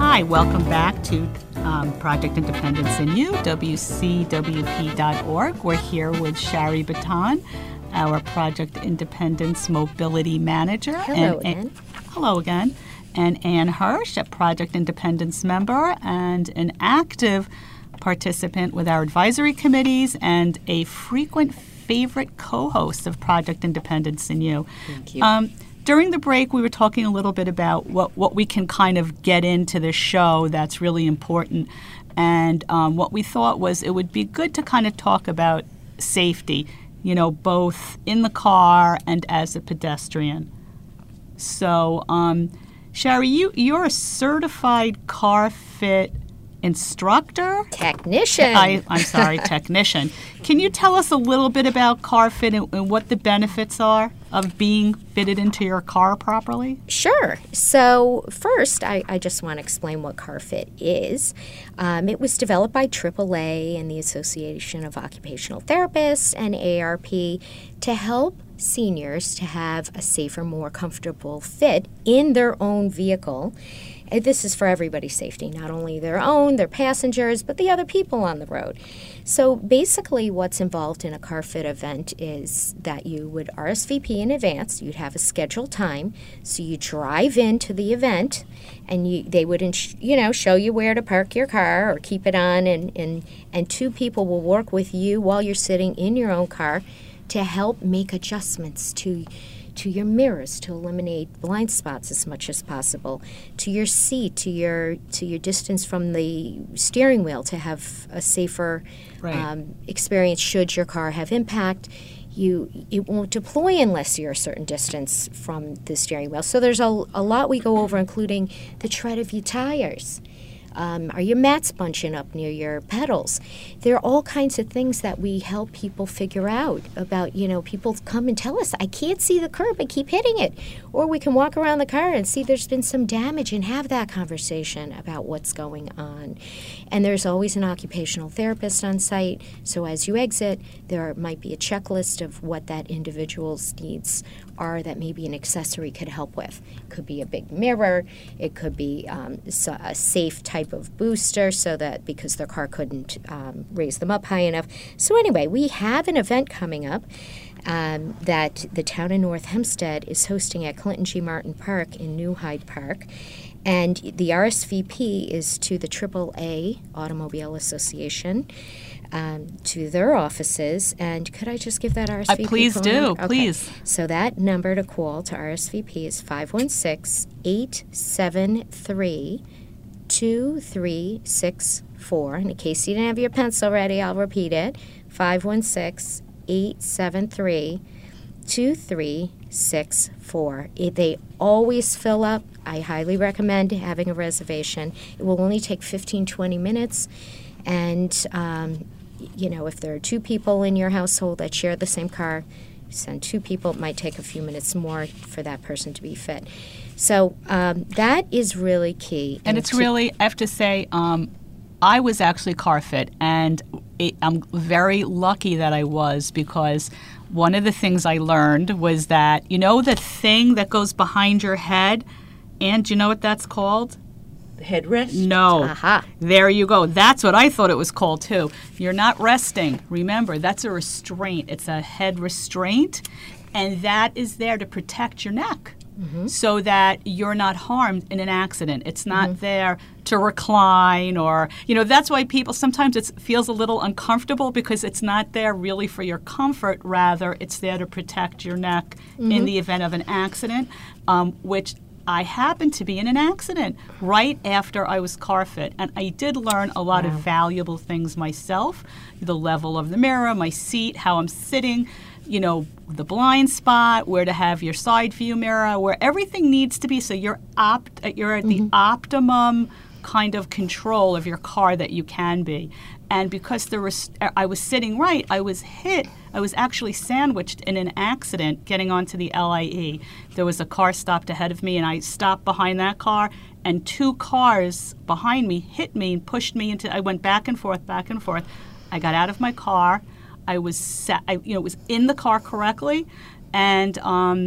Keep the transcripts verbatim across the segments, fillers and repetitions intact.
Hi, welcome back to um, Project Independence in You, W C W P dot org. We're here with Shari Baton, our Project Independence Mobility Manager. Hello and, again. And, hello again. And Ann Hirsch, a Project Independence member and an active participant with our advisory committees and a frequent favorite co-host of Project Independence in You. Thank you. Um, During the break, we were talking a little bit about what, what we can kind of get into this show that's really important. And um, what we thought was it would be good to kind of talk about safety, you know, both in the car and as a pedestrian. So, um, Shari, you, you're a certified car fit instructor? Technician. I, I'm sorry, technician. Can you tell us a little bit about car fit and, and what the benefits are of being fitted into your car properly? Sure. So first, I, I just want to explain what CarFit is. Um, it was developed by triple A and the Association of Occupational Therapists and A A R P to help seniors to have a safer, more comfortable fit in their own vehicle. And this is for everybody's safety, not only their own, their passengers, but the other people on the road. So basically what's involved in a CarFit event is that you would R S V P in advance. You'd have a scheduled time. So you drive into the event, and you, they would ins- you know, show you where to park your car or keep it on, and, and, and two people will work with you while you're sitting in your own car to help make adjustments to to your mirrors to eliminate blind spots as much as possible, to your seat, to your to your distance from the steering wheel to have a safer Right. um, experience should your car have impact. You it won't deploy unless you're a certain distance from the steering wheel. So there's a, a lot we go over, including the tread of your tires. Um, are your mats bunching up near your pedals? There are all kinds of things that we help people figure out about, you know, people come and tell us, I can't see the curb, I keep hitting it. Or we can walk around the car and see there's been some damage and have that conversation about what's going on. And there's always an occupational therapist on site, so as you exit, there might be a checklist of what that individual's needs are that maybe an accessory could help with. It could be a big mirror, it could be um, a safe type of booster so that because their car couldn't um, raise them up high enough. So anyway, we have an event coming up um, that the town of North Hempstead is hosting at Clinton G. Martin Park in New Hyde Park. And the R S V P is to the triple A Automobile Association, um, to their offices. And could I just give that R S V P? Uh, please phone do, number? Okay. please. So that number to call to R S V P is five one six, eight seven three, two three six four. And in case you didn't have your pencil ready, I'll repeat it. five one six, eight seven three, two three six four. They always fill up. I highly recommend having a reservation. It will only take fifteen, twenty minutes. And, um, you know, if there are two people in your household that share the same car, send two people. It might take a few minutes more for that person to be fit. So um, that is really key. And, and it's to- really, I have to say, um, I was actually car fit, and it, I'm very lucky that I was, because one of the things I learned was that, you know, the thing that goes behind your head, and do you know what that's called? Headrest? No. Aha. There you go. That's what I thought it was called, too. You're not resting. Remember, that's a restraint. It's a head restraint, and that is there to protect your neck. Mm-hmm. So that you're not harmed in an accident. It's not mm-hmm. there to recline or, you know, that's why people, sometimes it feels a little uncomfortable because it's not there really for your comfort. Rather, it's there to protect your neck mm-hmm. in the event of an accident, um, which I happened to be in an accident right after I was car fit. And I did learn a lot wow. of valuable things myself, the level of the mirror, my seat, how I'm sitting, you know, the blind spot, where to have your side view mirror, where everything needs to be so you're opt you're at mm-hmm. the optimum kind of control of your car that you can be. And because there was, I was sitting right, I was hit. I was actually sandwiched in an accident getting onto the L I E. There was a car stopped ahead of me, and I stopped behind that car, and two cars behind me hit me and pushed me into, I went back and forth, back and forth. I got out of my car. I was, sat, I, you know, was in the car correctly, and um,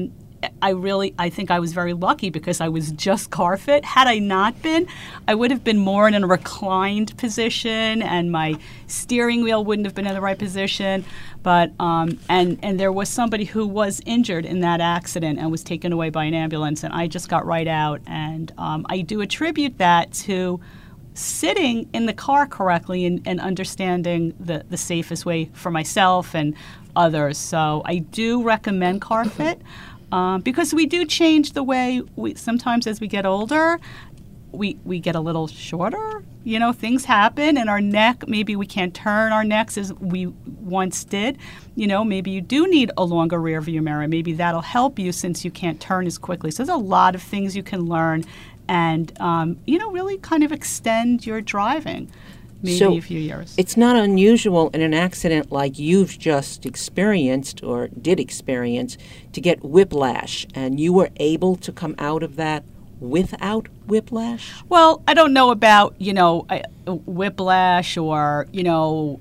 I really, I think I was very lucky because I was just car fit. Had I not been, I would have been more in a reclined position, and my steering wheel wouldn't have been in the right position. But um, and and there was somebody who was injured in that accident and was taken away by an ambulance, and I just got right out. And um, I do attribute that to sitting in the car correctly and, and understanding the, the safest way for myself and others. So I do recommend CarFit um, because we do change the way we sometimes as we get older. We, we get a little shorter, you know, things happen, and our neck, maybe we can't turn our necks as we once did. You know, maybe you do need a longer rear view mirror. Maybe that'll help you since you can't turn as quickly. So there's a lot of things you can learn and, um, you know, really kind of extend your driving maybe so a few years. It's not unusual in an accident like you've just experienced or did experience to get whiplash, and you were able to come out of that without whiplash? Well, I don't know about, you know, whiplash or, you know,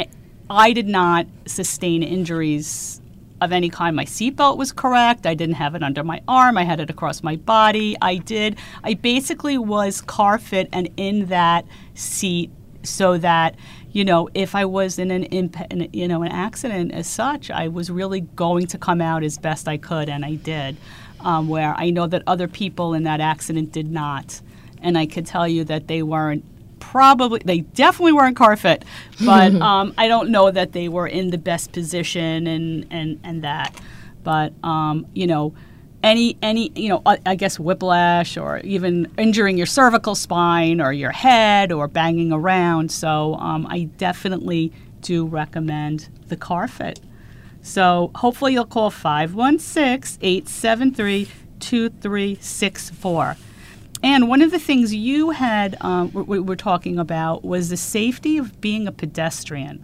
I did not sustain injuries of any kind. My seatbelt was correct. I didn't have it under my arm. I had it across my body. I did. I basically was car fit and in that seat so that, you know, if I was in an imp- in, you know, an accident as such, I was really going to come out as best I could, and I did. Um, where I know that other people in that accident did not. And I could tell you that they weren't probably, they definitely weren't car fit, but um, I don't know that they were in the best position and, and, and that. But, um, you know, any, any you know, I, I guess whiplash or even injuring your cervical spine or your head or banging around. So um, I definitely do recommend the CarFit. So hopefully you'll call five one six, eight seven three, two three six four. And one of the things you had, um, we were talking about was the safety of being a pedestrian.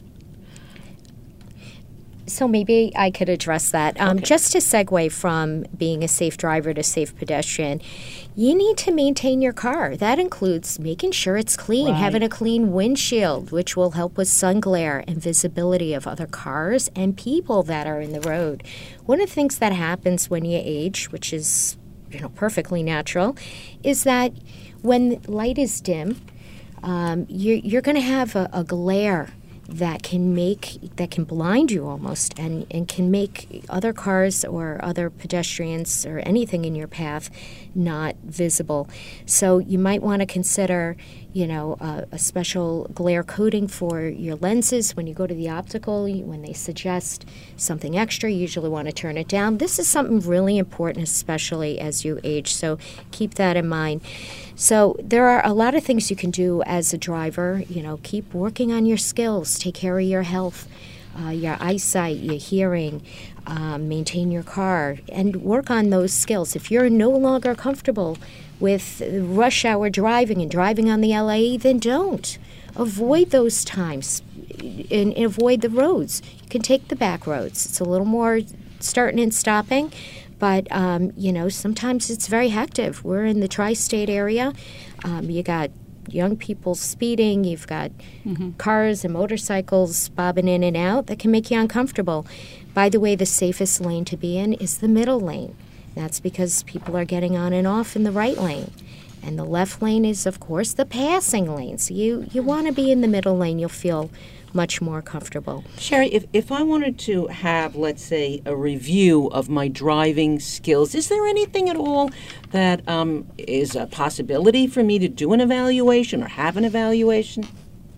So maybe I could address that. Um, Okay. Just to segue from being a safe driver to safe pedestrian, you need to maintain your car. That includes making sure it's clean, Right. having a clean windshield, which will help with sun glare and visibility of other cars and people that are in the road. One of the things that happens when you age, which is, you know, perfectly natural, is that when light is dim, um, you're, you're going to have a, a glare that can make that can blind you almost and, and can make other cars or other pedestrians or anything in your path not visible. So you might want to consider, you know, uh, a special glare coating for your lenses when you go to the optical. When they suggest something extra, you usually want to turn it down. This is something really important, especially as you age, so keep that in mind. So there are a lot of things you can do as a driver. You know, keep working on your skills, take care of your health, uh, your eyesight, your hearing, um, maintain your car, and work on those skills. If you're no longer comfortable with rush hour driving and driving on the L I E, then don't. Avoid those times and, and avoid the roads. You can take the back roads. It's a little more starting and stopping. But, um, you know, sometimes it's very hectic. We're in the tri-state area. Um, you got young people speeding. You've got mm-hmm. cars and motorcycles bobbing in and out that can make you uncomfortable. By the way, the safest lane to be in is the middle lane. That's because people are getting on and off in the right lane. And the left lane is, of course, the passing lane. So you, you want to be in the middle lane. You'll feel much more comfortable. Sherry, if, if I wanted to have, let's say, a review of my driving skills, is there anything at all that um, is a possibility for me to do an evaluation or have an evaluation?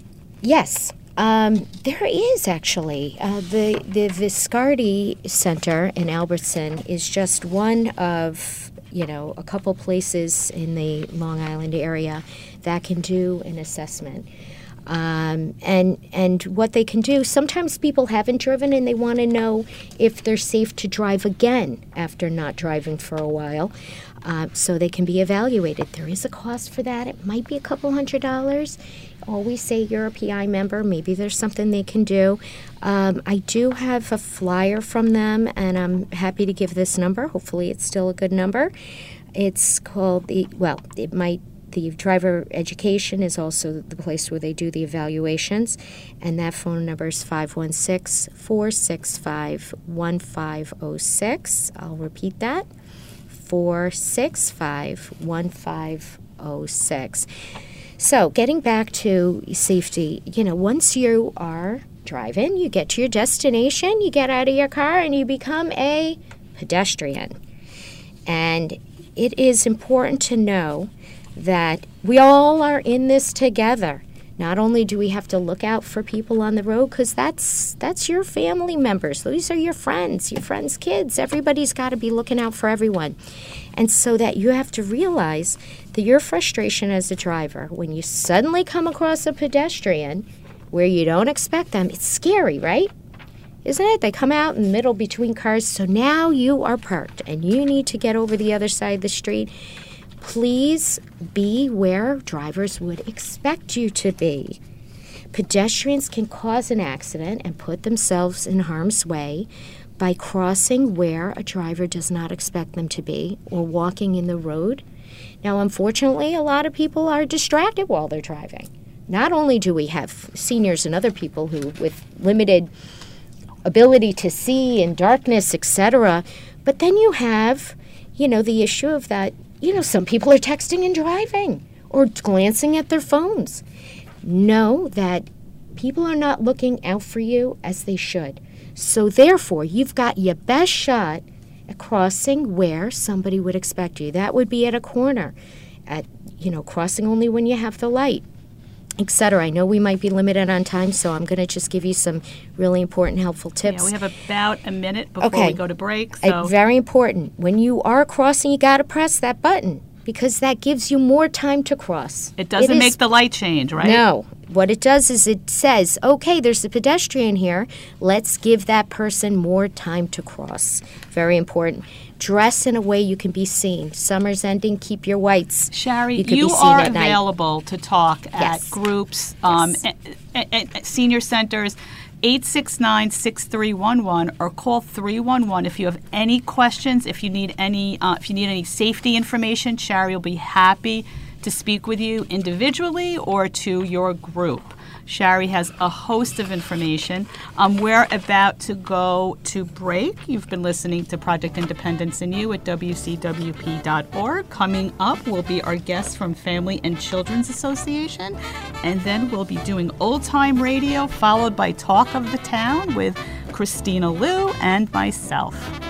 Yes. Um, there is actually. Uh, the, the Viscardi Center in Albertson is just one of, you know, a couple places in the Long Island area that can do an assessment. Um, and and what they can do, sometimes people haven't driven and they want to know if they're safe to drive again after not driving for a while, uh, so they can be evaluated. There is a cost for that. It might be a couple hundred dollars. Always say you're a P I member. Maybe there's something they can do. Um, I do have a flyer from them, and I'm happy to give this number. Hopefully it's still a good number. It's called the, well, it might, the driver education is also the place where they do the evaluations, and that phone number is five one six, four six five, one five zero six. I'll repeat that, four six five, one five zero six. So getting back to safety, you know, once you are driving, you get to your destination, you get out of your car, and you become a pedestrian. And it is important to know that we all are in this together. Not only do we have to look out for people on the road, because that's that's your family members. These are your friends, your friends' kids. Everybody's got to be looking out for everyone. And so that you have to realize that your frustration as a driver, when you suddenly come across a pedestrian where you don't expect them, it's scary, right? Isn't it? They come out in the middle between cars. So now you are parked and you need to get over the other side of the street. Please be where drivers would expect you to be. Pedestrians can cause an accident and put themselves in harm's way by crossing where a driver does not expect them to be or walking in the road. Now, unfortunately, a lot of people are distracted while they're driving. Not only do we have seniors and other people who, with limited ability to see in darkness, et cetera, but then you have, you know, the issue of that, you know, some people are texting and driving or glancing at their phones. Know that people are not looking out for you as they should. So therefore, you've got your best shot at crossing where somebody would expect you. That would be at a corner, at, you know, crossing only when you have the light, et cetera. I know we might be limited on time, so I'm going to just give you some really important, helpful tips. Yeah, we have about a minute before okay. we go to break. So. Uh, very important. When you are crossing, you got to press that button because that gives you more time to cross. It doesn't it make is, the light change, right? No. What it does is it says, okay, there's a pedestrian here. Let's give that person more time to cross. Very important. Dress in a way you can be seen. Summer's ending. Keep your whites. Shari, you, you be seen are at available night. to talk yes. at groups, um, yes. at, at, at senior centers, eight six nine, six three one one, or call three one one if you have any questions. If you need any, uh, if you need any safety information, Shari will be happy to speak with you individually or to your group. Shari has a host of information. Um, we're about to go to break. You've been listening to Project Independence in You at W C W P dot org. Coming up will be our guests from Family and Children's Association, and then we'll be doing Old Time Radio, followed by Talk of the Town with Christina Liu and myself.